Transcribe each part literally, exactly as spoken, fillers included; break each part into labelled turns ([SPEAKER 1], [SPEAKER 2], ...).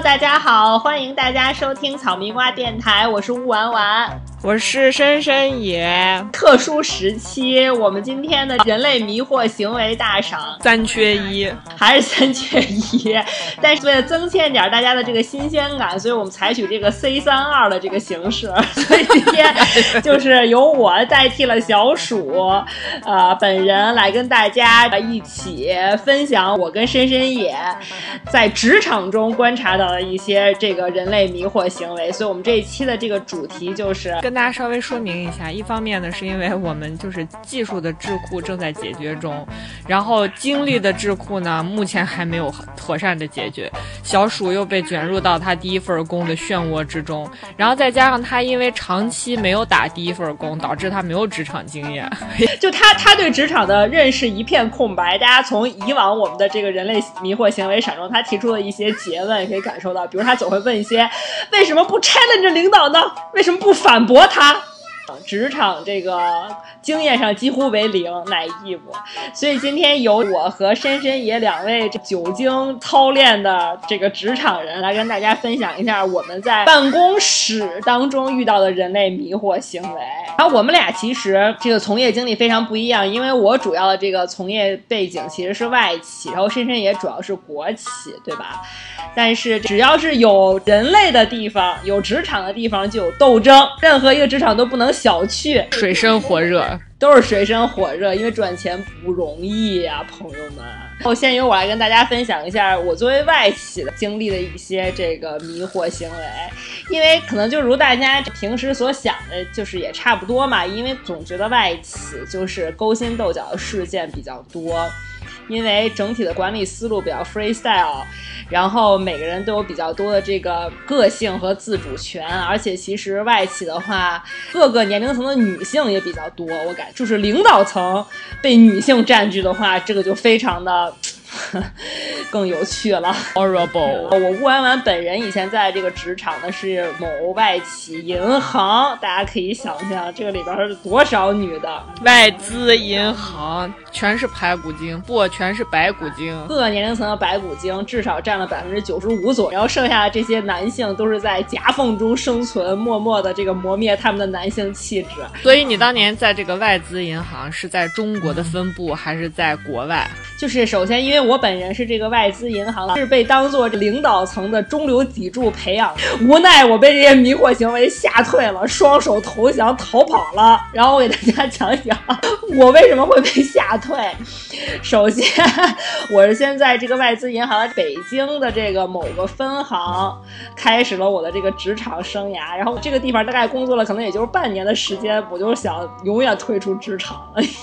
[SPEAKER 1] 大家好，欢迎大家收听草莓瓜电台，我是乌丸丸，
[SPEAKER 2] 我是深深野。
[SPEAKER 1] 特殊时期，我们今天的人类迷惑行为大赏
[SPEAKER 2] 三缺一，
[SPEAKER 1] 还是三缺一，但是为了增添点大家的这个新鲜感，所以我们采取这个 C 三二 的这个形式，所以今天就是由我代替了小鼠呃，本人来跟大家一起分享我跟深深野在职场中观察到的一些这个人类迷惑行为。所以我们这一期的这个主题就是
[SPEAKER 2] 跟大家稍微说明一下，一方面呢是因为我们就是技术的智库正在解决中，然后精力的智库呢目前还没有妥善的解决，小鼠又被卷入到他第一份工的漩涡之中，然后再加上他因为长期没有打第一份工，导致他没有职场经验，
[SPEAKER 1] 就他他对职场的认识一片空白。大家从以往我们的这个人类迷惑行为赏中他提出的一些结论也可以感受到，比如他总会问一些为什么不 challenge 领导呢，为什么不反驳他，职场这个经验上几乎为零，乃义务。所以今天由我和深深野两位久经操练的这个职场人来跟大家分享一下我们在办公室当中遇到的人类迷惑行为。然后我们俩其实这个从业经历非常不一样，因为我主要的这个从业背景其实是外企，然后深深野主要是国企，对吧？但是只要是有人类的地方，有职场的地方就有斗争，任何一个职场都不能小觑，
[SPEAKER 2] 水深火热，
[SPEAKER 1] 都是水深火热，因为赚钱不容易呀、啊，朋友们。然后先由我来跟大家分享一下我作为外企的经历的一些这个迷惑行为，因为可能就如大家平时所想的，就是也差不多嘛，因为总觉得外企就是勾心斗角的事件比较多。因为整体的管理思路比较 freestyle， 然后每个人都有比较多的这个个性和自主权，而且其实外企的话各个年龄层的女性也比较多，我感就是领导层被女性占据的话，这个就非常的更有趣了
[SPEAKER 2] horrible。
[SPEAKER 1] 我乌丸丸本人以前在这个职场呢是某外企银行，大家可以想象这个里边是多少女的，
[SPEAKER 2] 外资银行全是排骨精，不全是白骨精，
[SPEAKER 1] 各个年龄层的白骨精至少占了百分之九十五左右，然后剩下的这些男性都是在夹缝中生存，默默的这个磨灭他们的男性气质。
[SPEAKER 2] 所以你当年在这个外资银行是在中国的分部还是在国外？
[SPEAKER 1] 就是首先因为我本人是这个外资银行是被当做领导层的中流砥柱培养，无奈我被这些迷惑行为吓退了，双手投降逃跑了。然后我给大家讲讲我为什么会被吓退。首先我是先在这个外资银行北京的这个某个分行开始了我的这个职场生涯，然后这个地方大概工作了可能也就是半年的时间，我就想永远退出职场了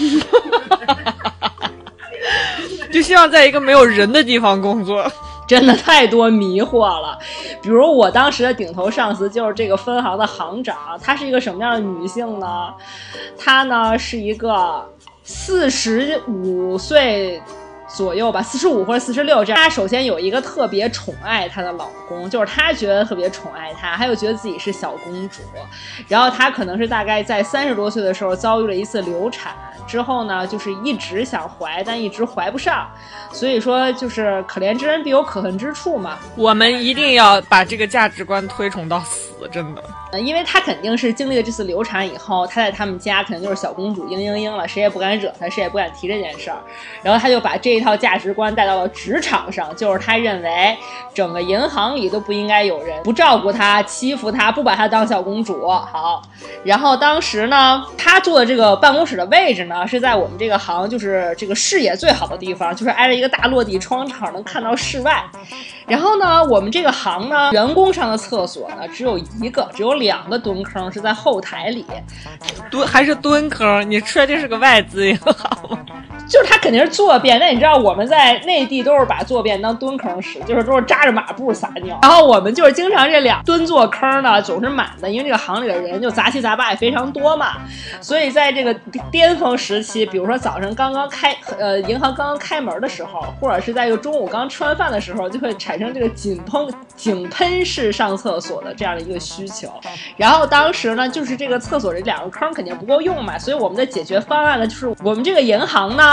[SPEAKER 2] 就希望在一个没有人的地方工作，
[SPEAKER 1] 真的太多迷惑了。比如我当时的顶头上司就是这个分行的行长，她是一个什么样的女性呢？她呢是一个四十五岁左右吧，四十五或者四十六这样。她首先有一个特别宠爱她的老公，就是她觉得特别宠爱她，还有觉得自己是小公主。然后她可能是大概在三十多岁的时候遭遇了一次流产，之后呢就是一直想怀，但一直怀不上，所以说就是可怜之人必有可恨之处嘛。
[SPEAKER 2] 我们一定要把这个价值观推崇到死，真的。
[SPEAKER 1] 因为她肯定是经历了这次流产以后，她在他们家肯定就是小公主嘤嘤嘤了，谁也不敢惹她，谁也不敢提这件事儿。然后她就把这一套价值观带到了职场上，就是她认为整个银行里都不应该有人不照顾她、欺负她、不把她当小公主。好，然后当时呢她坐的这个办公室的位置呢是在我们这个行就是这个视野最好的地方，就是挨着一个大落地窗场，能看到室外。然后呢我们这个行呢员工上的厕所呢只有一个，只有两个蹲坑是在后台里。
[SPEAKER 2] 蹲还是蹲坑？你确定是个外资银行吗？
[SPEAKER 1] 就是他肯定是坐便，那你知道我们在内地都是把坐便当蹲坑使，就是都是扎着马步撒尿，然后我们就是经常这两蹲坐坑呢总是满的，因为这个行里的人就杂七杂八也非常多嘛，所以在这个巅峰时期，比如说早上刚刚开呃银行刚刚开门的时候，或者是在一个中午刚吃完饭的时候，就会产生这个井喷井喷式上厕所的这样的一个需求。然后当时呢就是这个厕所这两个坑肯定不够用嘛，所以我们的解决方案呢就是我们这个银行呢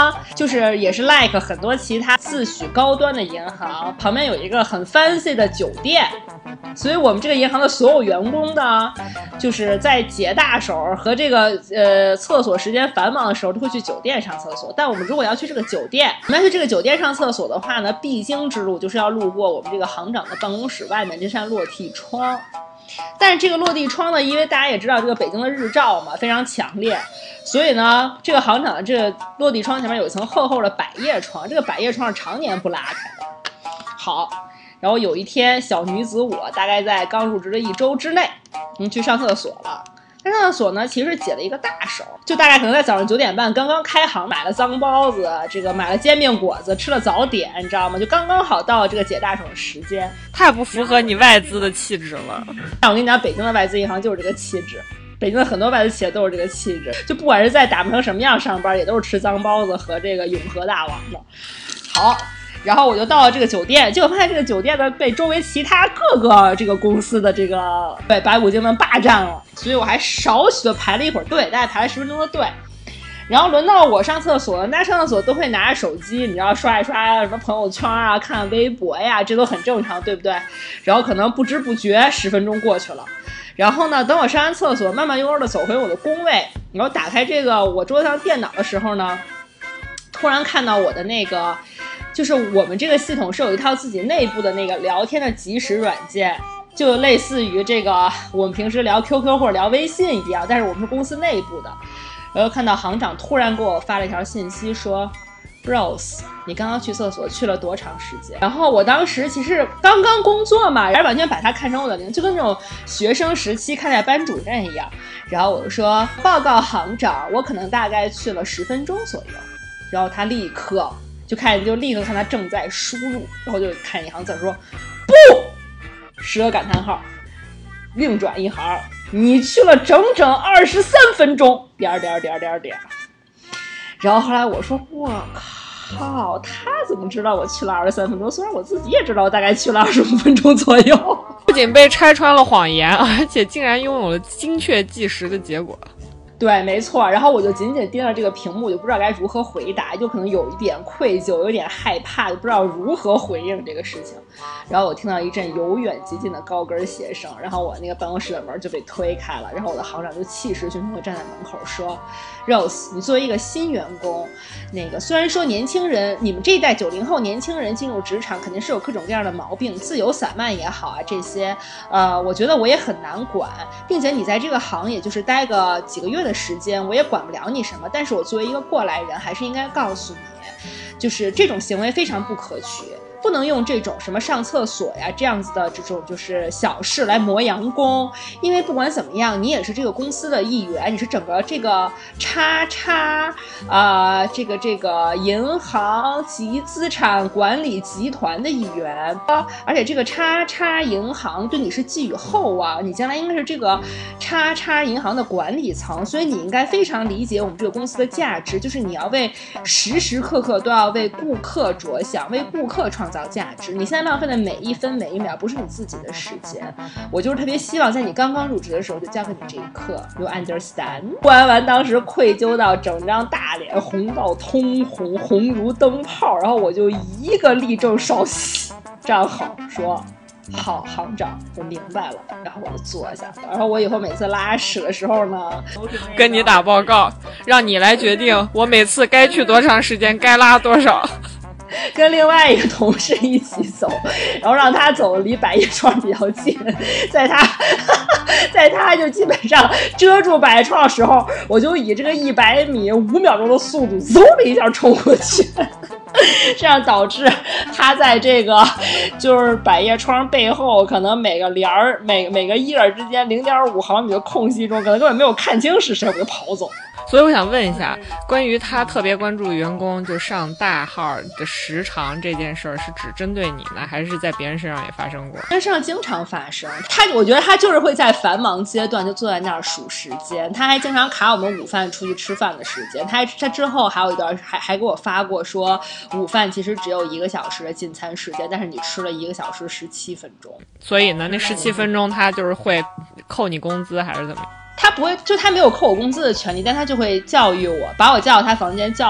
[SPEAKER 1] 呢，就是也是 like 很多其他自诩高端的银行，旁边有一个很 fancy 的酒店，所以我们这个银行的所有员工呢，就是在解大手和这个呃厕所时间繁忙的时候，都会去酒店上厕所。但我们如果要去这个酒店，我们要去这个酒店上厕所的话呢，必经之路就是要路过我们这个行长的办公室外面这扇落地窗。但是这个落地窗呢，因为大家也知道这个北京的日照嘛非常强烈，所以呢这个行长的这个落地窗前面有一层厚厚的百叶窗，这个百叶窗是常年不拉开的。好，然后有一天小女子我大概在刚入职的一周之内，嗯，去上厕所了。上厕所呢，其实解了一个大手，就大概可能在早上九点半刚刚开行，买了脏包子，这个买了煎饼果子，吃了早点，你知道吗？就刚刚好到了这个解大手的时间，
[SPEAKER 2] 太不符合你外资的气质了。
[SPEAKER 1] 但我跟你讲，北京的外资银行就是这个气质。北京的很多外资企业都是这个气质，就不管是在打扮成什么样上班，也都是吃脏包子和这个永和大王的。好。然后我就到了这个酒店，结果发现这个酒店呢被周围其他各个这个公司的这个对白骨精们霸占了，所以我还少许的排了一会儿队，大概排了十分钟的队。然后轮到我上厕所，大家上厕所都会拿着手机，你知道刷一刷什么朋友圈啊，看微博呀，这都很正常，对不对？然后可能不知不觉十分钟过去了。然后呢，等我上完厕所，慢慢悠悠的走回我的工位，然后打开这个我桌子上电脑的时候呢，突然看到我的那个。就是我们这个系统是有一套自己内部的那个聊天的即时软件，就类似于这个我们平时聊 Q Q 或者聊微信一样，但是我们是公司内部的。然后看到行长突然给我发了一条信息说 Rose 你刚刚去厕所去了多长时间？然后我当时其实刚刚工作嘛，然后完全把它看成我的零，就跟那种学生时期看待班主任一样。然后我就说报告行长，我可能大概去了十分钟左右。然后他立刻就看就立刻看他正在输入，然后就看一行字说不，十个感叹号，另转一行，你去了整整二十三分钟，点点点点点。然后后来我说我靠，他怎么知道我去了二十三分钟？虽然我自己也知道我大概去了二十五分钟左右。
[SPEAKER 2] 不仅被拆穿了谎言，而且竟然拥有了精确计时的结果。
[SPEAKER 1] 对，没错。然后我就紧紧盯着这个屏幕，就不知道该如何回答，就可能有一点愧疚，有点害怕，就不知道如何回应这个事情。然后我听到一阵由远及近的高跟鞋声，然后我那个办公室的门就被推开了，然后我的行长就气势汹汹地站在门口说 Rose 你作为一个新员工，那个虽然说年轻人，你们这一代九零后年轻人进入职场肯定是有各种各样的毛病，自由散漫也好啊，这些呃，我觉得我也很难管，并且你在这个行业就是待个几个月的时间，我也管不了你什么，但是我作为一个过来人还是应该告诉你，就是这种行为非常不可取，不能用这种什么上厕所呀这样子的这种就是小事来磨洋工，因为不管怎么样你也是这个公司的一员，你是整个这个叉叉啊、呃、这个这个银行及资产管理集团的一员，而且这个叉叉银行对你是寄予厚望，你将来应该是这个叉叉银行的管理层，所以你应该非常理解我们这个公司的价值，就是你要为时时刻刻都要为顾客着想，为顾客创造价值，你现在浪费的每一分每一秒不是你自己的时间，我就是特别希望在你刚刚入职的时候就教给你这一课 You understand。 关完当时愧疚到整张大脸红到通红，红如灯泡，然后我就一个立正稍息站好说好行长我明白了，然后我就坐下了。然后我以后每次拉屎的时候呢
[SPEAKER 2] 跟你打报告，让你来决定我每次该去多长时间该拉多少，
[SPEAKER 1] 跟另外一个同事一起走，然后让他走离百叶窗比较近，在他在他就基本上遮住百叶窗的时候，我就以这个一百米五秒钟的速度嗖的一下冲过去，这样导致他在这个就是百叶窗背后可能每个帘儿每每个叶儿之间零点五毫米的空隙中，可能根本没有看清是谁，我就跑走。
[SPEAKER 2] 所以我想问一下，关于他特别关注员工就上大号的时长这件事儿，是只针对你呢，还是在别人身上也发生过？
[SPEAKER 1] 身上经常发生，他我觉得他就是会在繁忙阶段就坐在那儿数时间，他还经常卡我们午饭出去吃饭的时间，他他之后还有一段还还给我发过说，午饭其实只有一个小时的进餐时间，但是你吃了一个小时十七分钟，
[SPEAKER 2] 所以呢，那十七分钟他就是会扣你工资还是怎么样？
[SPEAKER 1] 他不会，就他没有扣我工资的权利，但他就会教育我，把我叫到他房间教育我，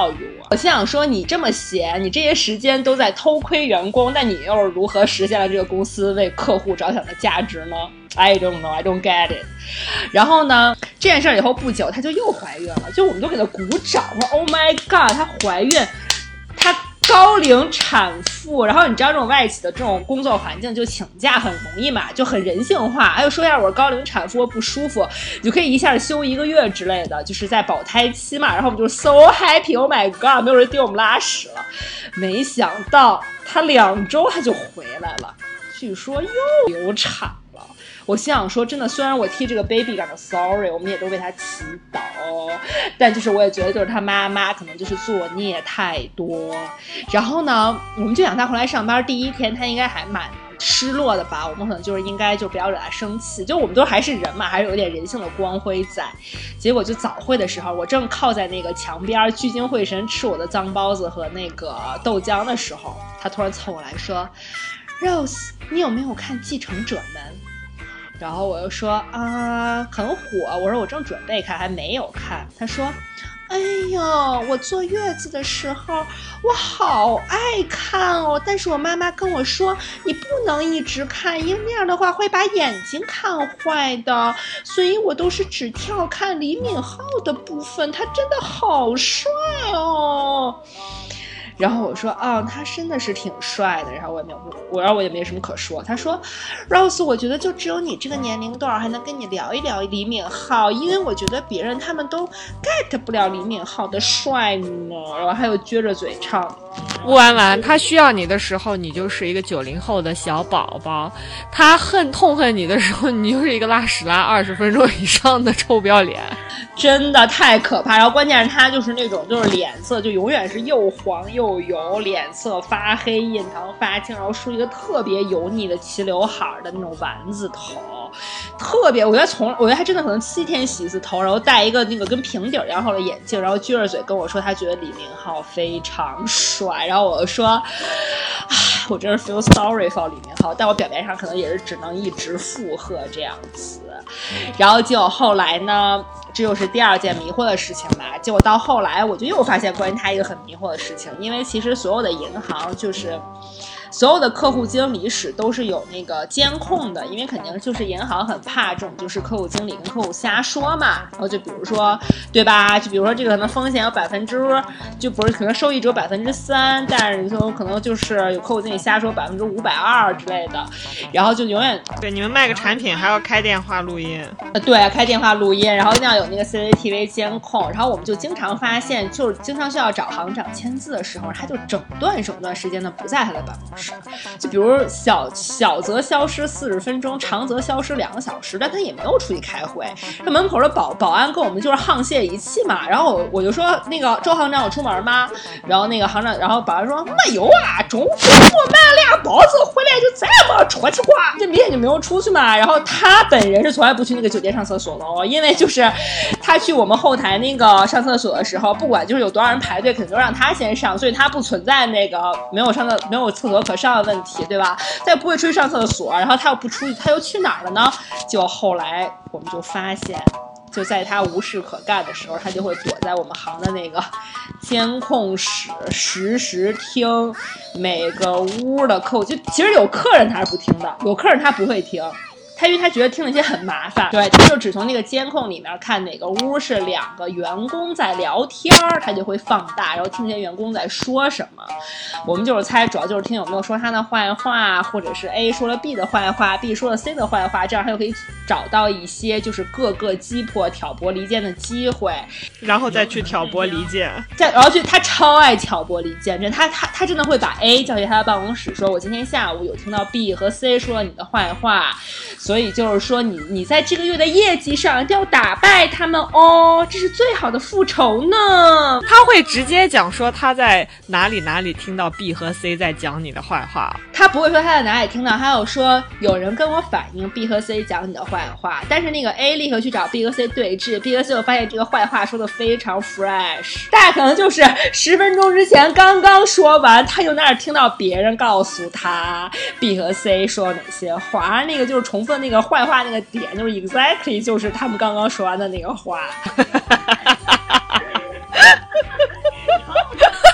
[SPEAKER 1] 我心想说，你这么闲，你这些时间都在偷窥员工，那你又是如何实现了这个公司为客户着想的价值呢？ I don't know, I don't get it。 然后呢，这件事以后不久她就又怀孕了，就我们都给她鼓掌，说 Oh my god， 她怀孕，她高龄产妇。然后你知道这种外企的这种工作环境，就请假很容易嘛，就很人性化。哎呦，说一下我是高龄产妇，我不舒服，你就可以一下休一个月之类的，就是在保胎期嘛。然后我们就 so happy， Oh my god， 没有人盯我们拉屎了。没想到她两周她就回来了，据说又流产了。我心想说，真的，虽然我替这个 baby 感到 sorry， 我们也都为他祈祷，但就是我也觉得，就是他妈妈可能就是作孽太多。然后呢，我们就想他回来上班第一天，他应该还蛮失落的吧，我们可能就是应该就不要惹他生气，就我们都还是人嘛，还是有点人性的光辉在。结果就早会的时候，我正靠在那个墙边聚精会神吃我的脏包子和那个豆浆的时候，他突然凑过来说 Rose， 你有没有看继承者们？然后我又说啊，很火。我说我正准备看，还没有看。他说，哎呦，我坐月子的时候我好爱看哦，但是我妈妈跟我说你不能一直看，因为那样的话会把眼睛看坏的，所以我都是只跳看李敏镐的部分，他真的好帅哦。然后我说啊、哦，他真的是挺帅的。然后我也没有，我然后我也没什么可说。他说 Rose， 我觉得就只有你这个年龄段还能跟你聊一聊李敏镐，因为我觉得别人他们都 get 不了李敏镐的帅呢。然后还有撅着嘴唱。
[SPEAKER 2] 吴婉婉，他需要你的时候，你就是一个九零后的小宝宝；他恨痛恨你的时候，你就是一个拉屎拉二十分钟以上的臭不要脸。
[SPEAKER 1] 真的太可怕。然后关键是他就是那种就是脸色就永远是又黄又油，脸色发黑，印堂发青，然后梳一个特别油腻的齐刘海的那种丸子头，特别我觉得从我觉得他真的可能七天洗一次头，然后戴一个那个跟平底一样厚的眼镜，然后撅着嘴跟我说他觉得李敏镐非常帅。然后我就说唉，我真是 feel sorry for 李敏镐，但我表面上可能也是只能一直附和这样子。然后结果后来呢，这又是第二件迷惑的事情吧。结果到后来我就又发现关于他一个很迷惑的事情，因为其实所有的银行就是所有的客户经理室都是有那个监控的，因为肯定就是银行很怕这种就是客户经理跟客户瞎说嘛。然后就比如说对吧，就比如说这个可能风险有百分之就不是可能收益只有百分之三，但是就可能就是有客户经理瞎说百分之五百二之类的，然后就永远
[SPEAKER 2] 对你们卖个产品还要开电话录音，
[SPEAKER 1] 呃对，开电话录音，然后一定要有那个 C C T V 监控。然后我们就经常发现，就是经常需要找行长签字的时候，他就整段整段时间呢不在他的办公室。就比如小小则消失四十分钟，长则消失两个小时，但他也没有出去开会。这门口的保保安跟我们就是沆瀣一气嘛。然后我我就说那个周行长有出门吗？然后那个行长，然后保安说没有啊，中午我买了俩包子回来就再没出去过，这明显就没有出去嘛。然后他本人是从来不去那个酒店上厕所的哦，因为就是他去我们后台那个上厕所的时候，不管就是有多少人排队，肯定都让他先上，所以他不存在那个没有上的没有厕所可上的问题，对吧？他也不会出去上厕所，然后他又不出去，他又去哪儿了呢？就后来我们就发现，就在他无事可干的时候，他就会躲在我们行的那个监控室，实时听每个屋的客户。就其实有客人他是不听的，有客人他不会听。他因为他觉得听那些很麻烦，对，他就只从那个监控里面看哪个屋是两个员工在聊天，他就会放大，然后听这些员工在说什么。我们就是猜，主要就是听有没有说他的坏话，或者是 A 说了 B 的坏话 ，B 说了 C 的坏话，这样他就可以找到一些就是各个击破挑拨离间的机会，
[SPEAKER 2] 然后再去挑拨离间。
[SPEAKER 1] 再然后就他超爱挑拨离间，真他他他真的会把 A 叫进他的办公室，说我今天下午有听到 B 和 C 说了你的坏话。所以就是说你你在这个月的业绩上一定要打败他们哦，这是最好的复仇呢。
[SPEAKER 2] 他会直接讲说他在哪里哪里听到 B 和 C 在讲你的坏话，
[SPEAKER 1] 他不会说他在哪里听到，他有说有人跟我反映 B 和 C 讲你的坏话，但是那个 A 立刻去找 B 和 C 对峙， B 和 C 我发现这个坏话说的非常 fresh， 大概可能就是十分钟之前刚刚说完，他就那儿听到别人告诉他 B 和 C 说哪些话，那个就是重复那个坏话那个点，就是 exactly 就是他们刚刚说完的那个话。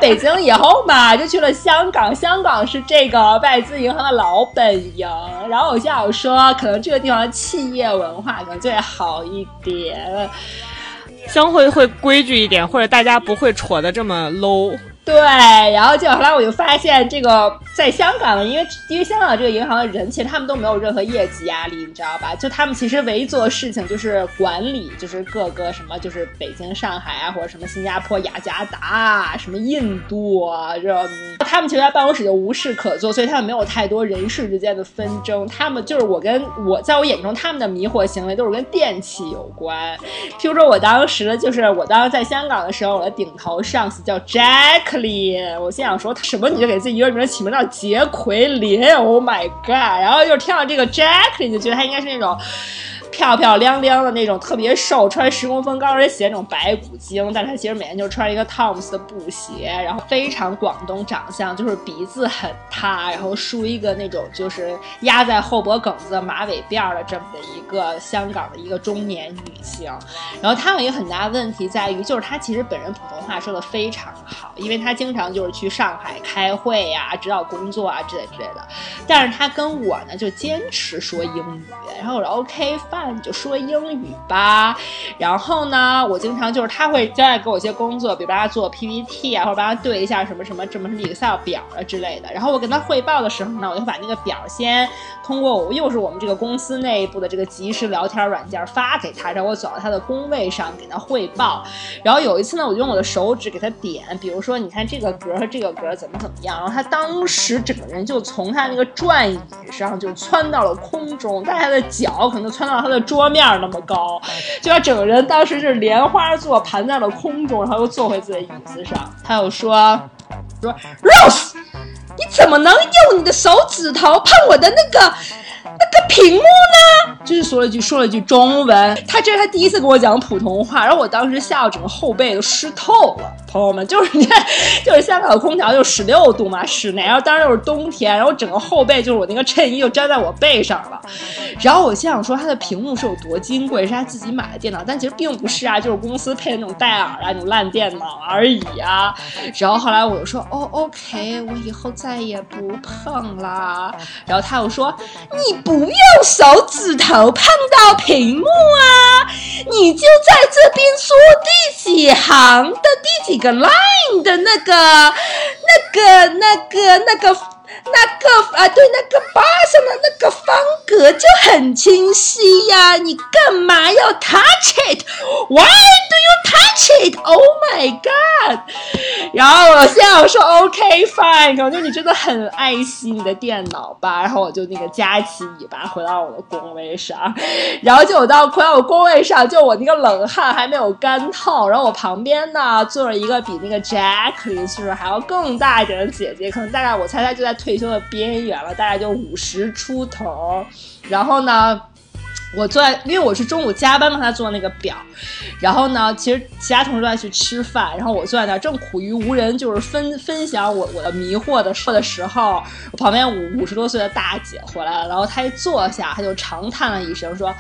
[SPEAKER 1] 北京以后嘛，就去了香港，香港是这个外资银行的老本营。然后我就想说，可能这个地方的企业文化可能就会好一点，
[SPEAKER 2] 相会会规矩一点，或者大家不会戳的这么 low。
[SPEAKER 1] 对，然后结果后来我就发现，这个在香港呢，因为因为香港这个银行的人，其实他们都没有任何业绩压力，你知道吧？就他们其实唯一做的事情就是管理，就是各个什么，就是北京、上海啊，或者什么新加坡、雅加达、什么印度啊，这他们其实在办公室就无事可做，所以他们没有太多人事之间的纷争。他们就是我跟我在我眼中，他们的迷惑行为都是跟电器有关。譬如说我当时的就是我当时在香港的时候，我的顶头上司叫 Jack。我心想说什么你就给自己一个名起名叫杰奎琳 ，Oh my god！ 然后就听到这个 Jacqueline 就觉得他应该是那种漂漂亮亮的那种，特别瘦，穿十公分高跟鞋那种白骨精，但是他其实每天就穿一个 Toms 的布鞋，然后非常广东长相，就是鼻子很塌，然后梳一个那种就是压在后脖梗子的马尾辫的这么的一个香港的一个中年女性。然后她有一个很大的问题在于，就是她其实本人普通话说的非常好，因为她经常就是去上海开会呀、啊、指导工作啊之类之类的，但是她跟我呢就坚持说英语，然后我说 OK fine，你就说英语吧。然后呢，我经常就是他会交代给我一些工作，比如帮他做 P P T 啊，或者帮他对一下什么什么什么 Excel 表啊之类的。然后我跟他汇报的时候呢，我就把那个表先通过我又是我们这个公司内部的这个即时聊天软件发给他，然后我走到他的工位上给他汇报。然后有一次呢，我就用我的手指给他点，比如说你看这个格和这个格怎么怎么样，然后他当时整个人就从他那个转椅上就窜到了空中，但他的脚可能就窜到他的桌面那么高，就他整个人当时是莲花座盘在了空中，然后又坐回自己的椅子上。他又说说 Rose， 你怎么能用你的手指头碰我的那个那个屏幕呢？就是说了一句说了一句中文，他这是他第一次跟我讲普通话，然后我当时吓到整个后背都湿透了。朋友们，就是就是香港的空调就十六度嘛，室内，然后当然又是冬天，然后整个后背就是我那个衬衣就粘在我背上了。然后我心想说他的屏幕是有多金贵，是他自己买的电脑，但其实并不是啊，就是公司配的那种戴尔啊那种烂电脑而已啊。然后后来我就说哦 OK， 我以后再也不碰啦。然后他又说你不用手指头碰到屏幕啊，你就在这边说第几行的第几个 line 的那个那个那个那个那个啊，对，那个八上的那个方格就很清晰呀，你干嘛要 touch it？ Why do you touch it? Oh my god！ 然后我现在我说 OK fine， 可能就你真的很爱惜你的电脑吧。然后我就那个夹起尾巴回到我的工位上，然后就我到回到我工位上，就我那个冷汗还没有干透，然后我旁边呢坐着一个比那个 Jacqueline 岁数还要更大一点的姐姐，可能大概我猜她就在退休的边缘了，大概就五十出头。然后呢我坐在，因为我是中午加班帮他做那个表，然后呢其实其他同事都在去吃饭，然后我坐在那儿正苦于无人就是分分享我我的迷惑的的时候，我旁边五五十多岁的大姐回来了，然后她一坐下她就长叹了一声说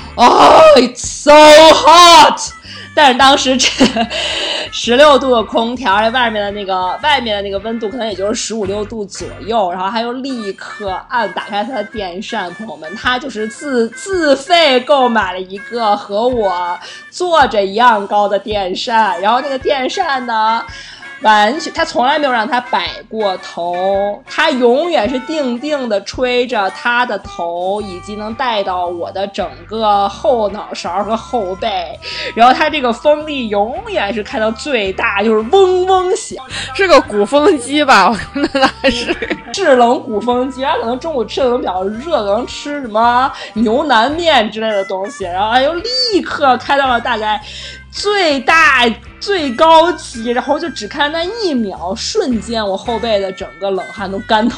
[SPEAKER 1] Oh it's so hot， 但是当时这十六度的空调，外面的那个外面的那个温度可能也就是十五六度左右，然后他又立刻按打开他的电扇，朋友们，他就是自自费购买了一个和我坐着一样高的电扇，然后那个电扇呢完全他从来没有让他摆过头，他永远是定定的吹着他的头，以及能带到我的整个后脑勺和后背，然后他这个风力永远是开到最大，就是嗡嗡响，
[SPEAKER 2] 是个鼓风机吧？我看到那是
[SPEAKER 1] 制冷鼓风机，他可能中午吃的都比较热，可能吃什么牛腩面之类的东西，然后他又立刻开到了大概最大最高级，然后就只看那一秒，瞬间我后背的整个冷汗都干透了。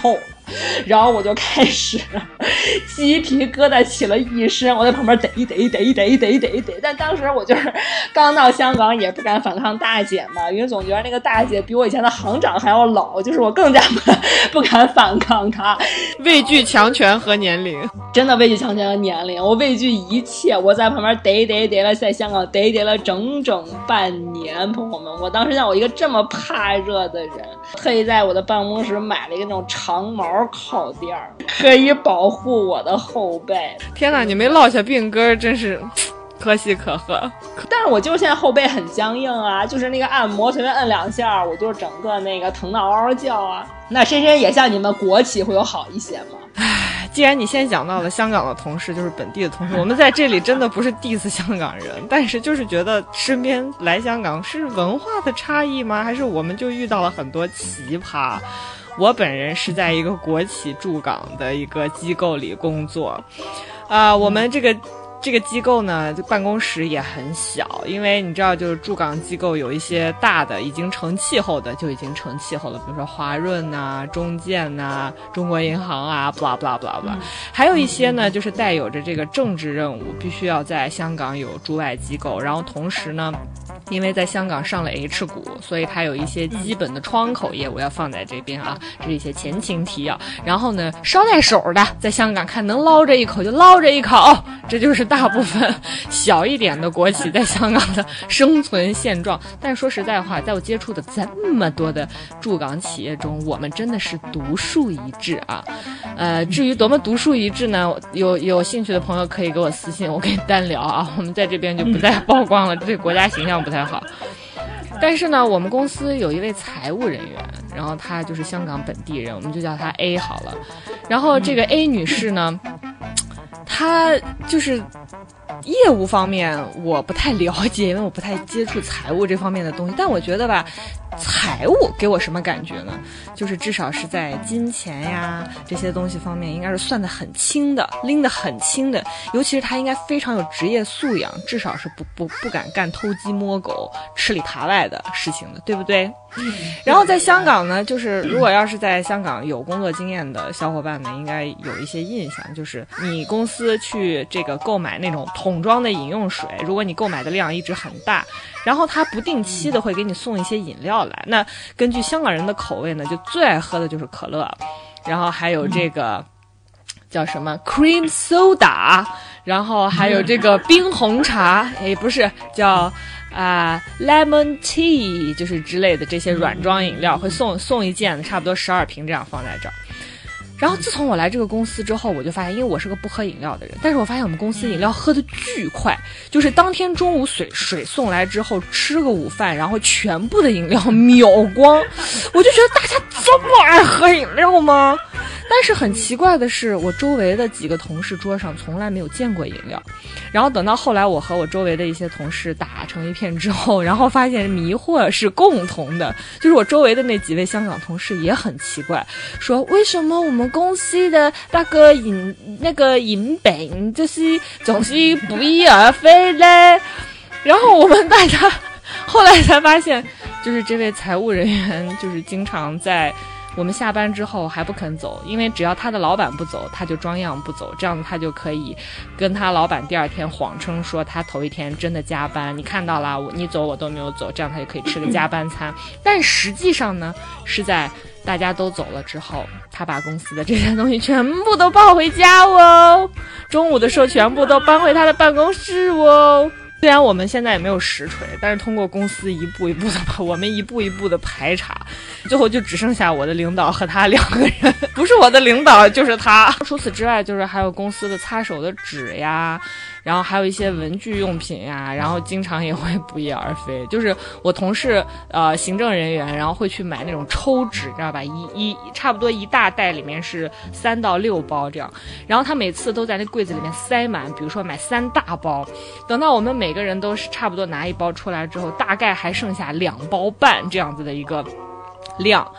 [SPEAKER 1] 然后我就开始鸡皮疙瘩起了一身，我在旁边逮逮逮逮逮逮逮，但当时我就是刚到香港也不敢反抗大姐嘛，因为总觉得那个大姐比我以前的行长还要老，就是我更加不敢反抗她，
[SPEAKER 2] 畏惧强权和年龄，
[SPEAKER 1] 真的畏惧强权和年龄，我畏惧一切，我在旁边逮逮逮了，在香港逮逮了整整半年，朋友们，我当时让我一个这么怕热的人，特意在我的办公室买了一个那种长毛靠垫，可以保护我的后背。
[SPEAKER 2] 天哪，你没落下病根，真是可喜可贺。
[SPEAKER 1] 但是我就是现在后背很僵硬啊，就是那个按摩随便摁两下，我就整个那个疼得嗷嗷叫啊。那深深也像你们国企会有好一些吗？
[SPEAKER 2] 唉，既然你先讲到了香港的同事，就是本地的同事，我们在这里真的不是 diss 香港人，但是就是觉得身边来香港是文化的差异吗？还是我们就遇到了很多奇葩？我本人是在一个国企驻港的一个机构里工作，啊、呃，我们这个。这个机构呢，办公室也很小，因为你知道，就是驻港机构有一些大的已经成气候的就已经成气候了，比如说华润呐、中建呐、中国银行啊 ，blah blah blah blah，还有一些呢，就是带有着这个政治任务，必须要在香港有驻外机构，然后同时呢，因为在香港上了 H 股，所以它有一些基本的窗口业务要放在这边啊，这是一些前情提要。然后呢，捎带手的在香港看能捞着一口就捞着一口，哦、这就是大部分小一点的国企在香港的生存现状。但是说实在话，在我接触的这么多的驻港企业中，我们真的是独树一帜啊。呃，至于多么独树一帜呢？有有兴趣的朋友可以给我私信，我跟你单聊啊。我们在这边就不再曝光了，对国家形象不太好。但是呢，我们公司有一位财务人员，然后他就是香港本地人，我们就叫他 A 好了。然后这个 A 女士呢，她就是业务方面我不太了解，因为我不太接触财务这方面的东西。但我觉得吧，财务给我什么感觉呢？就是至少是在金钱呀这些东西方面，应该是算得很轻的，拎得很轻的。尤其是他应该非常有职业素养，至少是不不不敢干偷鸡摸狗、吃里扒外的事情的，对不对？然后在香港呢，就是如果要是在香港有工作经验的小伙伴们，应该有一些印象，就是你公司去这个购买那种桶装的饮用水，如果你购买的量一直很大，然后他不定期的会给你送一些饮料来。那根据香港人的口味呢，就最爱喝的就是可乐，然后还有这个叫什么 cream soda， 然后还有这个冰红茶，诶，不是叫啊、呃、lemon tea， 就是之类的这些软装饮料会送送一件，差不多十二瓶这样放在这儿。然后自从我来这个公司之后，我就发现，因为我是个不喝饮料的人，但是我发现我们公司饮料喝的巨快，就是当天中午水水送来之后，吃个午饭，然后全部的饮料秒光，我就觉得大家这么爱喝饮料吗？但是很奇怪的是，我周围的几个同事桌上从来没有见过饮料。然后等到后来我和我周围的一些同事打成一片之后，然后发现迷惑是共同的，就是我周围的那几位香港同事也很奇怪，说为什么我们公司的那个饮那个饮品就是总是不翼而飞嘞？然后我们大家后来才发现，就是这位财务人员就是经常在我们下班之后还不肯走，因为只要他的老板不走，他就装样不走，这样他就可以跟他老板第二天谎称说他头一天真的加班，你看到了，我你走我都没有走，这样他就可以吃个加班餐。但实际上呢，是在大家都走了之后，他把公司的这些东西全部都抱回家哦，中午的时候全部都搬回他的办公室哦。虽然我们现在也没有实锤，但是通过公司一步一步的把我们一步一步的排查，最后就只剩下我的领导和他两个人，不是我的领导就是他。除此之外，就是还有公司的擦手的纸呀，然后还有一些文具用品呀，然后经常也会不翼而飞。就是我同事呃行政人员，然后会去买那种抽纸，知道吧？一一差不多一大袋里面是三到六包这样，然后他每次都在那柜子里面塞满，比如说买三大包，等到我们每个人都是差不多拿一包出来之后，大概还剩下两包半这样子的一个量。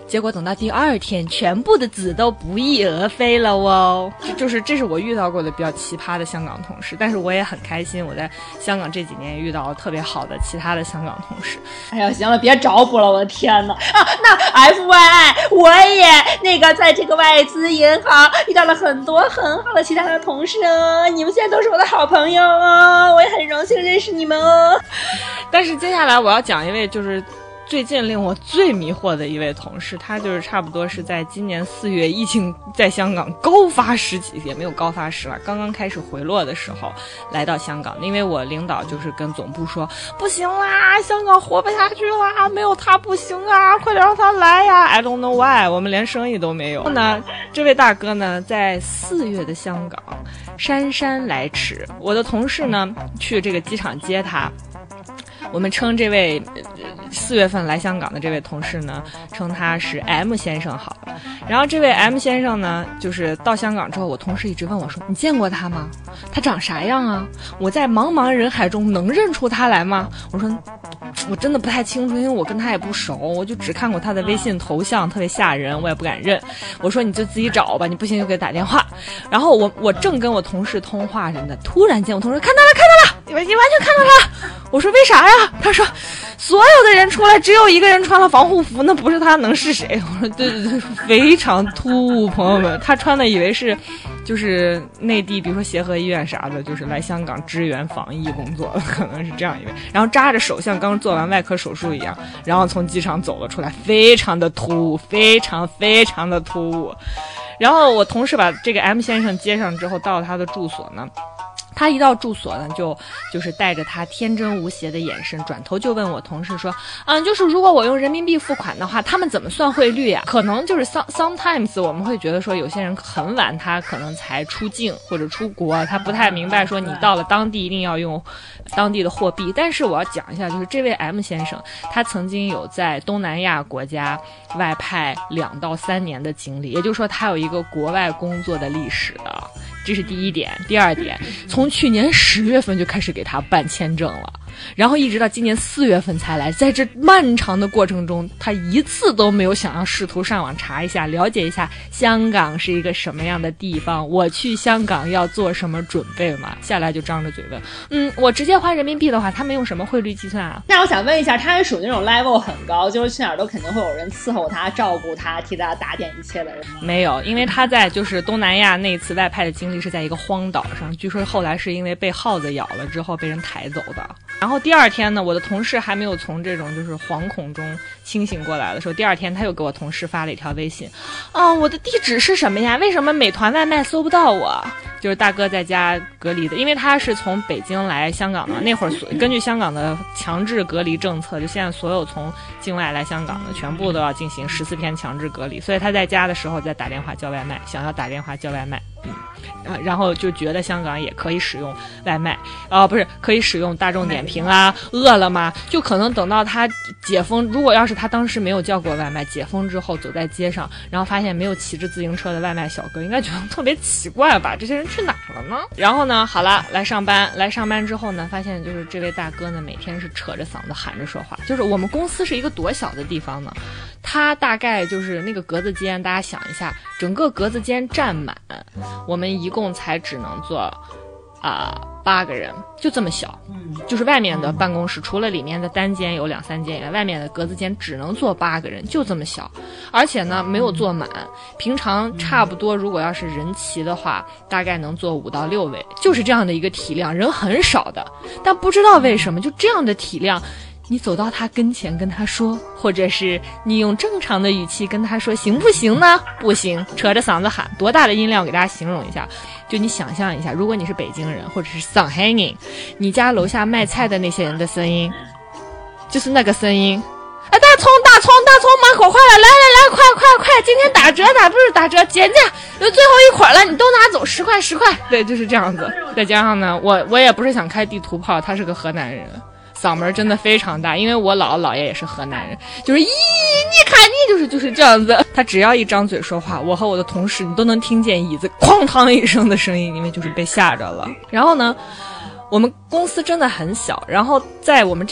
[SPEAKER 2] 结果等到第二天，全部的子都不翼而飞了哦。就是这是我遇到过的比较奇葩的香港同事，但是我也很开心，我在香港这几年遇到了特别好的其他的香港同事。
[SPEAKER 1] 哎呀，行了，别找补了，我的天哪！啊，那 F Y I 我也那个在这个外资银行遇到了很多很好的其他的同事哦，你们现在都是我的好朋友哦，我也很荣幸认识你们哦。
[SPEAKER 2] 但是接下来我要讲一位就是最近令我最迷惑的一位同事，他就是差不多是在今年四月疫情在香港高发时期，也没有高发时了，刚刚开始回落的时候来到香港。因为我领导就是跟总部说，不行啦，香港活不下去啦，没有他不行啊，快点让他来呀 I don't know why， 我们连生意都没有。然后呢，这位大哥呢在四月的香港姗姗来迟，我的同事呢去这个机场接他，我们称这位四月份来香港的这位同事呢，称他是 M 先生好了。然后这位 M 先生呢，就是到香港之后，我同事一直问我说，你见过他吗？他长啥样啊？我在茫茫人海中能认出他来吗？我说我真的不太清楚，因为我跟他也不熟，我就只看过他的微信头像，特别吓人，我也不敢认。我说你就自己找吧，你不行就给打电话。然后我我正跟我同事通话着呢，突然间我同事看到了看到了，你完全看到了。我说为啥呀？他说所有的人出来只有一个人穿了防护服，那不是他能是谁？我说对对对，非常突兀，朋友们，他穿的以为是就是内地比如说协和医院啥的，就是来香港支援防疫工作的，可能是这样一位，然后扎着手像刚做完外科手术一样，然后从机场走了出来，非常的突兀，非常非常的突兀。然后我同事把这个 M 先生接上之后，到了他的住所呢，他一到住所呢，就就是带着他天真无邪的眼神，转头就问我同事说，嗯，就是如果我用人民币付款的话，他们怎么算汇率呀？可能就是 some sometimes 我们会觉得说，有些人很晚他可能才出境或者出国，他不太明白说你到了当地一定要用当地的货币。但是我要讲一下，就是这位 M 先生，他曾经有在东南亚国家外派两到三年的经历，也就是说他有一个国外工作的历史的。这是第一点。第二点，从去年十月份就开始给他办签证了，然后一直到今年四月份才来，在这漫长的过程中，他一次都没有想要试图上网查一下，了解一下香港是一个什么样的地方，我去香港要做什么准备嘛？下来就张着嘴问，嗯，我直接花人民币的话，他们用什么汇率计算啊？
[SPEAKER 1] 那我想问一下，他是属于那种 level 很高，就是去哪儿都肯定会有人伺候他、照顾他、替他打点一切的人吗？
[SPEAKER 2] 没有，因为他在就是东南亚那次外派的经历是在一个荒岛上，据说后来是因为被耗子咬了之后被人抬走的。然后第二天呢，我的同事还没有从这种就是惶恐中清醒过来的时候，第二天他又给我同事发了一条微信，啊，我的地址是什么呀？为什么美团外卖搜不到我？就是大哥在家隔离的，因为他是从北京来香港的，那会儿根据香港的强制隔离政策，就现在所有从境外来香港的全部都要进行十四天强制隔离，所以他在家的时候在打电话叫外卖，想要打电话叫外卖，嗯。然后就觉得香港也可以使用外卖啊、呃，不是可以使用大众点评啊、饿了么，就可能等到他解封，如果要是他当时没有叫过外卖，解封之后走在街上，然后发现没有骑着自行车的外卖小哥，应该觉得特别奇怪吧？这些人去哪儿了呢？然后呢，好了，来上班，来上班之后呢，发现就是这位大哥呢，每天是扯着嗓子喊着说话。就是我们公司是一个多小的地方呢，他大概就是那个格子间，大家想一下，整个格子间占满，我们一共才只能坐啊、呃、八个人，就这么小。就是外面的办公室，除了里面的单间有两三间以外，外面的格子间只能坐八个人，就这么小。而且呢，没有坐满。平常差不多，如果要是人齐的话，大概能坐五到六位，就是这样的一个体量，人很少的。但不知道为什么，就这样的体量。你走到他跟前跟他说，或者是你用正常的语气跟他说，行不行呢？不行，扯着嗓子喊，多大的音量给大家形容一下。就你想象一下，如果你是北京人或者是上海人，你家楼下卖菜的那些人的声音，就是那个声音。哎，大葱大葱大葱满口坏了，来来来，快快快，今天打折打不是打折，减价，有最后一捆了，你都拿走，十块十块。对，就是这样子。再加上呢，我我也不是想开地图炮，他是个河南人。嗓门真的非常大，因为我姥姥姥爷也是河南人，就是咦，你看你就是就是这样子。他只要一张嘴说话，我和我的同事你都能听见椅子哐当一声的声音，因为就是被吓着了。然后呢，我们公司真的很小，然后在我们这个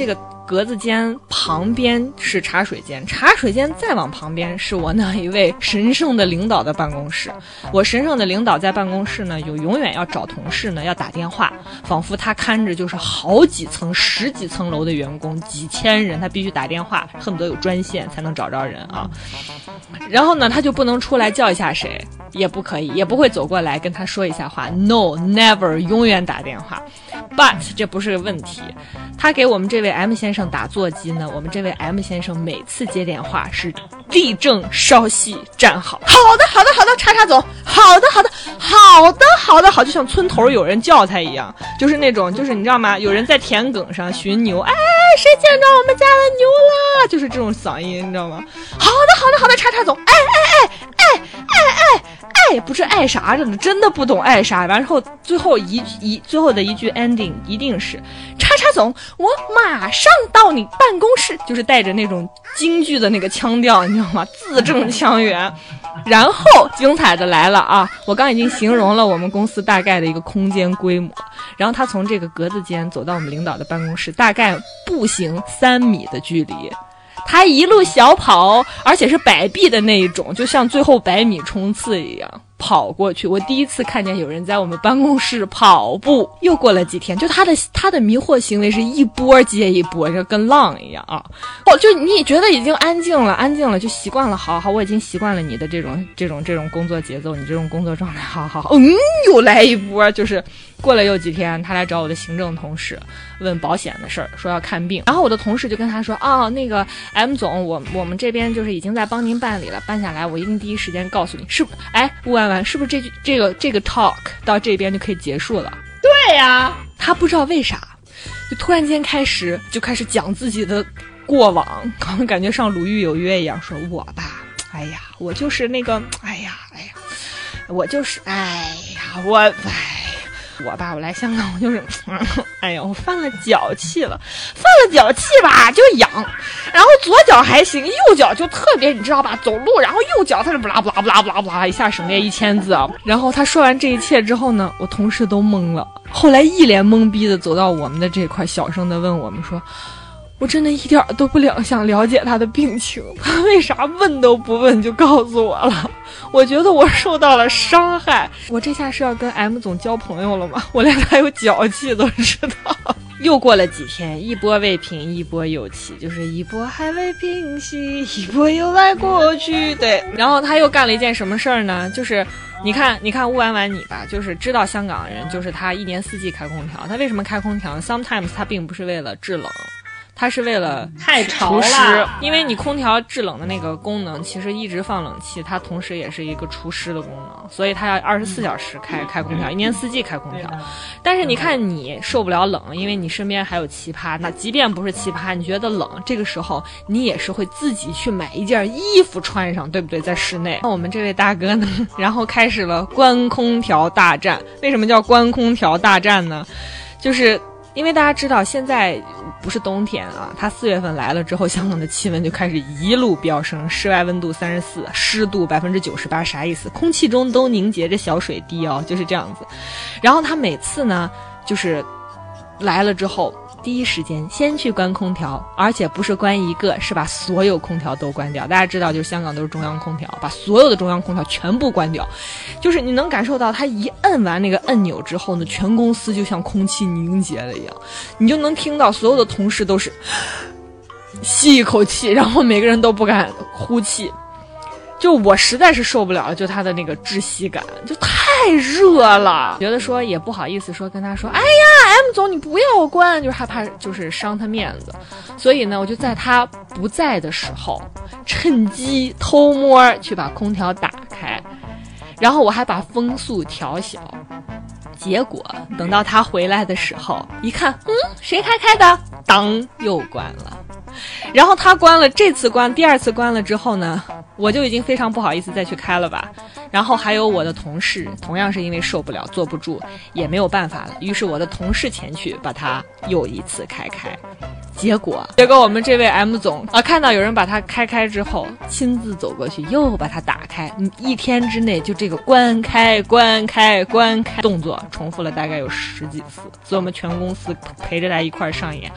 [SPEAKER 2] 格子间旁边是茶水间，茶水间再往旁边是我那一位神圣的领导的办公室。我神圣的领导在办公室呢，有永远要找同事呢，要打电话，仿佛他看着就是好几层、十几层楼的员工，几千人，他必须打电话，恨不得有专线才能找着人啊。然后呢，他就不能出来叫一下谁，也不可以，也不会走过来跟他说一下话。No, never， 永远打电话。But 这不是个问题，他给我们这位 M 先生打座机呢，我们这位 M 先生每次接电话是立正稍息站好，好的好的好的，叉叉总，好的好的好的好的好，就像村头有人叫他一样，就是那种就是你知道吗？有人在田埂上寻牛，哎，谁见着我们家的牛啦？就是这种嗓音，你知道吗？好的好的好的，叉叉总，哎哎哎哎哎哎哎，不是爱啥着呢，真的不懂爱啥。然后最后一一最后的一句 ending 一定是叉叉总，我马上到你办公室，就是带着那种京剧的那个腔调，你知道吗？字正腔圆。然后精彩的来了啊！我刚已经形容了我们公司大概的一个空间规模，然后他从这个格子间走到我们领导的办公室，大概步行三米的距离。他一路小跑，而且是摆臂的那一种，就像最后百米冲刺一样跑过去。我第一次看见有人在我们办公室跑步。又过了几天，就他的他的迷惑行为是一波接一波，就跟浪一样啊！哦，就你觉得已经安静了，安静了，就习惯了。好好，我已经习惯了你的这种这种这种工作节奏，你这种工作状态。好好好，嗯，又来一波，就是过了又几天，他来找我的行政同事问保险的事儿，说要看病。然后我的同事就跟他说，哦，那个 M 总，我我们这边就是已经在帮您办理了，办下来我一定第一时间告诉你。是不？哎，吴婉婉，是不是这句这个这个 talk 到这边就可以结束了？
[SPEAKER 1] 对呀、啊，
[SPEAKER 2] 他不知道为啥，就突然间开始就开始讲自己的过往，好像感觉上《鲁豫有约》一样，说我吧，哎呀，我就是那个，哎呀，哎呀，我就是，哎呀，我，哎。我吧，我来香港，我就是，嗯、哎呀，我犯了脚气了，犯了脚气吧就痒，然后左脚还行，右脚就特别，你知道吧？走路，然后右脚它是不啦不啦不啦不啦不啦，一下省略一千字啊。然后他说完这一切之后呢，我同事都懵了，后来一脸懵逼的走到我们的这块，小声的问我们说。我真的一点都不了想了解他的病情，他为啥问都不问就告诉我了？我觉得我受到了伤害，我这下是要跟 M 总交朋友了吗？我连他有脚气都知道。又过了几天，一波未平，一波又起，就是一波还未平息，一波又来过去。对，然后他又干了一件什么事儿呢？就是你看，你看乌婉婉你吧，就是知道香港人，就是他一年四季开空调，他为什么开空调 ？Sometimes 他并不是为了制冷。它是为了
[SPEAKER 1] 太潮
[SPEAKER 2] 了，因为你空调制冷的那个功能其实一直放冷气，它同时也是一个除湿的功能，所以它要二十四小时开开空调，一年四季开空调。但是你看你受不了冷，因为你身边还有奇葩，那即便不是奇葩，你觉得冷，这个时候你也是会自己去买一件衣服穿上，对不对？在室内，那我们这位大哥呢，然后开始了关空调大战。为什么叫关空调大战呢？就是因为大家知道现在不是冬天啊，它四月份来了之后，香港的气温就开始一路飙升，室外温度三十四，湿度百分之九十八，啥意思？空气中都凝结着小水滴哦，就是这样子。然后他每次呢，就是来了之后，第一时间先去关空调，而且不是关一个，是把所有空调都关掉。大家知道，就是香港都是中央空调，把所有的中央空调全部关掉。就是你能感受到，他一摁完那个按钮之后呢，全公司就像空气凝结了一样，你就能听到所有的同事都是吸一口气，然后每个人都不敢呼气。就我实在是受不了了，就他的那个窒息感，就太热了，觉得说也不好意思说跟他说，哎呀 M 总你不要关，就是害怕就是伤他面子，所以呢我就在他不在的时候趁机偷摸去把空调打开，然后我还把风速调小，结果等到他回来的时候一看，嗯，谁开开的？当又关了。然后他关了，这次关，第二次关了之后呢，我就已经非常不好意思再去开了吧。然后还有我的同事，同样是因为受不了，坐不住，也没有办法了。于是我的同事前去把它又一次开开。结果，结果我们这位 M 总啊，看到有人把它开开之后，亲自走过去又把它打开。一天之内就这个关开、关开、关开动作重复了大概有十几次，所以我们全公司陪着他一块儿上演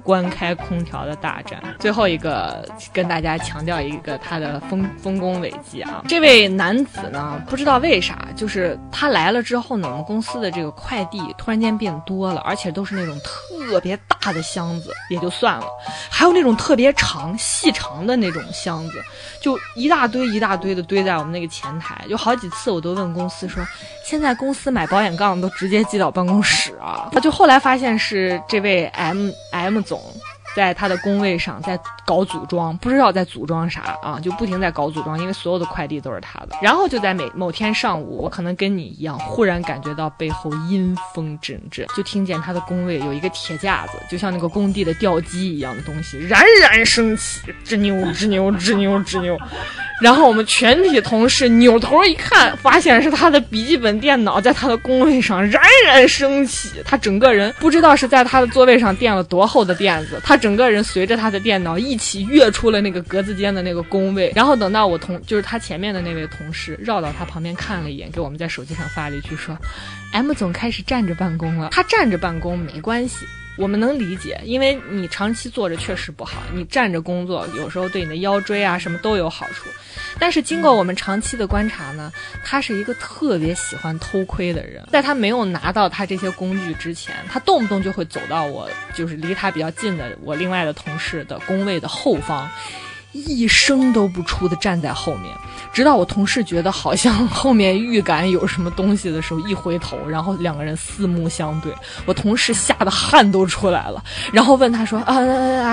[SPEAKER 2] 关开空调的大战。最后一个跟大家强调一个他的丰丰功伟绩啊，这位男子呢，不知道为啥，就是他来了之后呢，我们公司的这个快递突然间变多了，而且都是那种特别大的箱子也就算了，还有那种特别长细长的那种箱子，就一大堆一大堆的堆在我们那个前台。就好几次我都问公司说，现在公司买保险杠都直接寄到办公室啊。他就后来发现是这位 M M 总在他的工位上在搞组装，不知道在组装啥啊，就不停在搞组装，因为所有的快递都是他的。然后就在每某天上午，我可能跟你一样，忽然感觉到背后阴风阵阵，就听见他的工位有一个铁架子，就像那个工地的吊机一样的东西冉冉升起，吱扭吱扭吱扭吱扭。然后我们全体同事扭头一看，发现是他的笔记本电脑在他的工位上冉冉升起，他整个人不知道是在他的座位上垫了多厚的垫子，他整个人随着他的电脑一起跃出了那个格子间的那个工位。然后等到我同就是他前面的那位同事绕到他旁边看了一眼，给我们在手机上发了一句说 M 总开始站着办公了。他站着办公没关系，我们能理解，因为你长期坐着确实不好，你站着工作有时候对你的腰椎啊什么都有好处。但是经过我们长期的观察呢，他是一个特别喜欢偷窥的人。在他没有拿到他这些工具之前，他动不动就会走到我就是离他比较近的我另外的同事的工位的后方，一声都不出的站在后面，直到我同事觉得好像后面预感有什么东西的时候，一回头，然后两个人四目相对，我同事吓得汗都出来了，然后问他说啊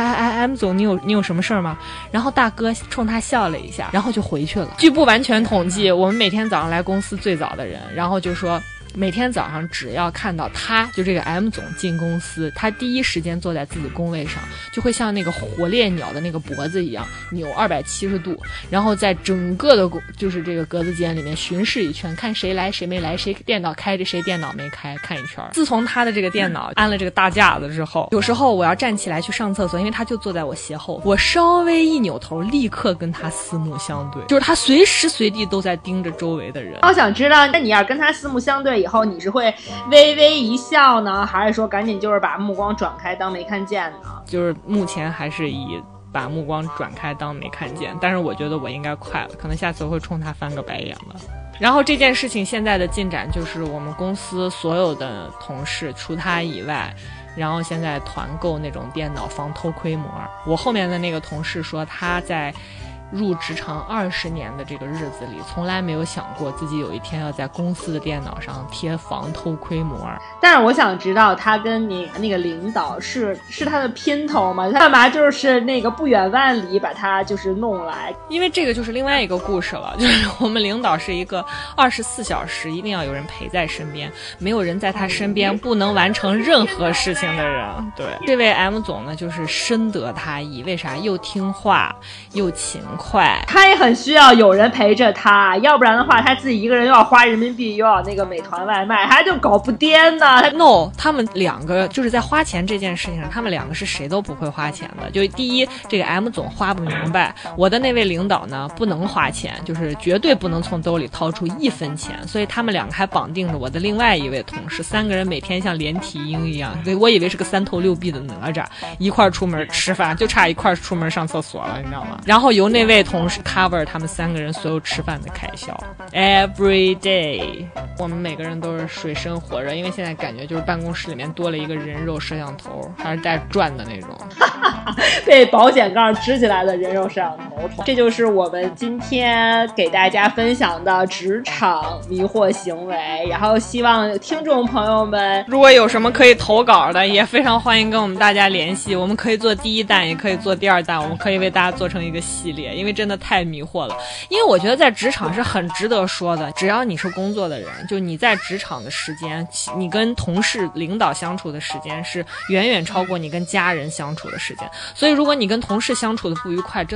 [SPEAKER 2] ，M 总，你有你有什么事儿吗？然后大哥冲他笑了一下，然后就回去了。据不完全统计，我们每天早上来公司最早的人，然后就说每天早上只要看到他就这个 M 总进公司，他第一时间坐在自己工位上，就会像那个火烈鸟的那个脖子一样扭二百七十度，然后在整个的就是这个格子间里面巡视一圈，看谁来谁没来，谁电脑开着谁电脑没开，看一圈。自从他的这个电脑安了这个大架子之后，有时候我要站起来去上厕所，因为他就坐在我斜后，我稍微一扭头立刻跟他四目相对，就是他随时随地都在盯着周围的人。
[SPEAKER 1] 我想知道，那你要跟他四目相对以后，你是会微微一笑呢，还是说赶紧就是把目光转开当没看见呢？
[SPEAKER 2] 就是目前还是以把目光转开当没看见，但是我觉得我应该快了，可能下次我会冲他翻个白眼了。然后这件事情现在的进展就是我们公司所有的同事除他以外，然后现在团购那种电脑防偷窥膜。我后面的那个同事说他在入职场二十年的这个日子里，从来没有想过自己有一天要在公司的电脑上贴防偷窥膜。
[SPEAKER 1] 但是我想知道，他跟你那个领导是是他的姘头吗？他干嘛就是那个不远万里把他就是弄来？
[SPEAKER 2] 因为这个就是另外一个故事了，就是我们领导是一个二十四小时一定要有人陪在身边，没有人在他身边不能完成任何事情的人。对，这位 M 总呢，就是深得他意，为啥？又听话又勤快，
[SPEAKER 1] 他也很需要有人陪着他，要不然的话他自己一个人又要花人民币又要那个美团外卖，他就搞不掂呢。
[SPEAKER 2] No， 他们两个就是在花钱这件事情上，他们两个是谁都不会花钱的。就第一，这个 M 总花不明白，我的那位领导呢不能花钱，就是绝对不能从兜里掏出一分钱，所以他们两个还绑定着我的另外一位同事，三个人每天像连体婴一样，对，我以为是个三头六臂的哪吒，一块出门吃饭，就差一块出门上厕所了，你知道吗？然后由那位同事 cover 他们三个人所有吃饭的开销 every day。 我们每个人都是水深火热，因为现在感觉就是办公室里面多了一个人肉摄像头，还是带转的那种
[SPEAKER 1] 被保险杠支起来的人肉摄像头。这就是我们今天给大家分享的职场迷惑行为，然后希望听众朋友们
[SPEAKER 2] 如果有什么可以投稿的，也非常欢迎跟我们大家联系，我们可以做第一弹，也可以做第二弹，我们可以为大家做成一个系列，因为真的太迷惑了。因为我觉得在职场是很值得说的，只要你是工作的人，就你在职场的时间，你跟同事领导相处的时间是远远超过你跟家人相处的时间，所以如果你跟同事相处的不愉快，真的是特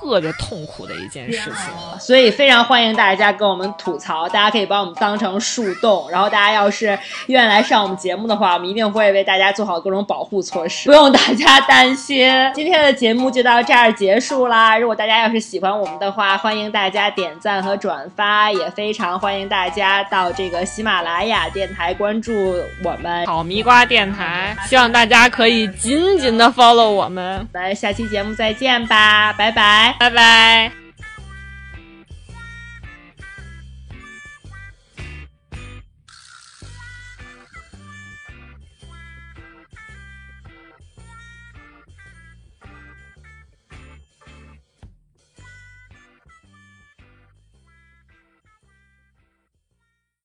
[SPEAKER 2] 特别痛苦的一件事情。
[SPEAKER 1] 所以非常欢迎大家跟我们吐槽，大家可以把我们当成树洞，然后大家要是愿意来上我们节目的话，我们一定会为大家做好各种保护措施，不用大家担心。今天的节目就到这儿结束啦，如果大家要是喜欢我们的话，欢迎大家点赞和转发，也非常欢迎大家到这个喜马拉雅电台关注我们
[SPEAKER 2] 好蜜瓜电台，希望大家可以紧紧的 follow 我们。
[SPEAKER 1] 我们下期节目再见吧，拜拜，
[SPEAKER 2] 拜拜。